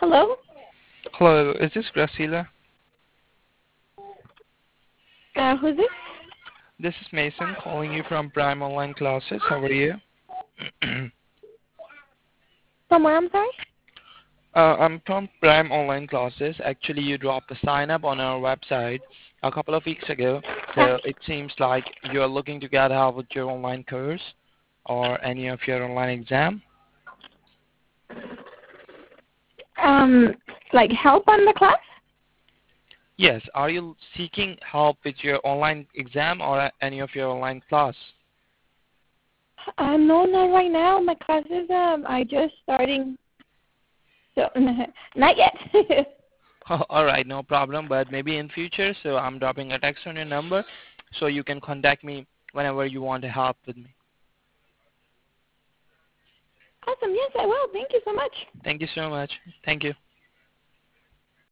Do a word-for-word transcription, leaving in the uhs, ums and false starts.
Hello? Hello, is this Graciela? Uh, who's this? This is Mason calling you from Prime Online Classes. How are you? From where, I'm sorry? uh, I'm from Prime Online Classes. Actually, you dropped a sign up on our website a couple of weeks ago. Uh, So it seems like you're looking to get help with your online course or any of your online exam. um, like help on the class? Yes. Are you seeking help with your online exam or any of your online class? Uh, no, not right now. My classes, um, I just starting, so, not yet. All right, no problem. But maybe in future, so I'm dropping a text on your number, so you can contact me whenever you want to help with me. Awesome, yes, I will. Thank you so much. Thank you so much. Thank you.